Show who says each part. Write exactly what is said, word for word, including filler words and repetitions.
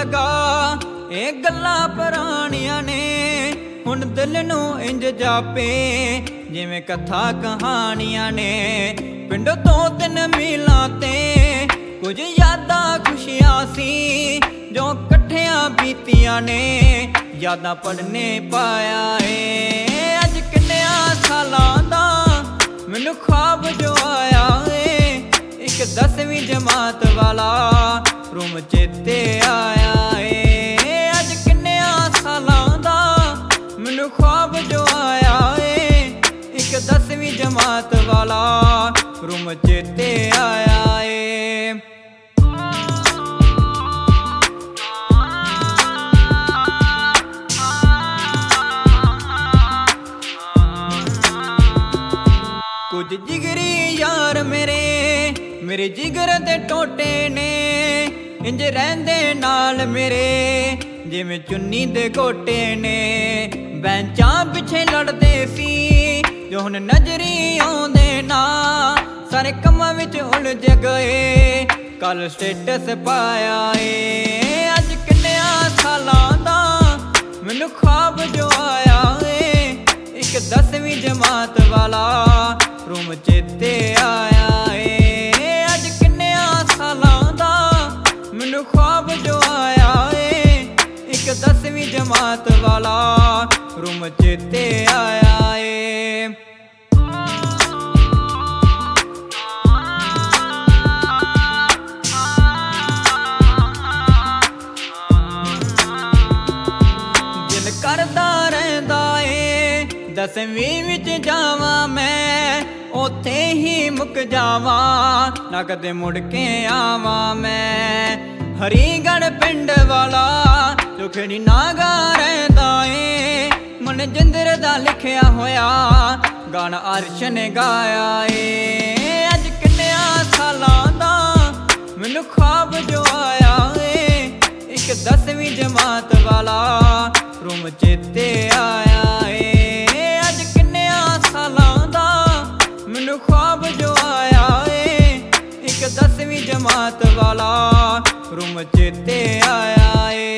Speaker 1: लगा ये गल्लां पुराणियां ने हुण दिल नूं इंज जापे जिवें कथा कहानियां ने। पिंडों तो तीन मीलां ते कुछ यादां खुशियां सी जो कट्ठियां बीतियां ने यादां पढ़ने पाया ए। अज किन्नियां सालां दा मैनू ख्वाब जो आया ए एक दसवीं जमात वाला रूम चेते आया ए। अज किन्नियां सालां दा मैनू ख्वाब जो आया ए एक दसवीं जमात वाला रूम चेते आया ए। कुछ जिगरी यार मेरे मेरे जिगर दे टोटे ने इंज रहंदे नाल मेरे जिवें चुन्नी दे गोटे ने। बैंचां पिछे लड़दे सी जो हुण नजरी आउंदे ना सारे कम्मां विच उलझ गए कल स्टेटस पाया ए। अज किन्नियां सालां दा मैनू ख्वाब जो आया ए एक दसवीं जमात वाला रूम चेते आया ए। अज किन्नियां सालां दा मैनू ख्वाब जो आया ए एक दसवीं जमात वाला रूम चेते आया ए। दिल करदा रहिंदा ए दसवीं विच जावां मैं उत्थे ही मुक जावां ना कदे मुड़ के आवां मैं। हरीगढ़ पिंड वाला दुखड़ी नागा रहिंदा ए मन जिंदर दा लिखिया होया गाना अर्श ने गाया ए। अज किन्नियां सालां दा मैनू ख्वाब जो आया ए एक दसवीं जमात वाला रूम चेते आया ए। अज किन्नियां सालां दा मैनू ख्वाब जो आया ए एक दसवीं जमात वाला रूम चेते आया ए।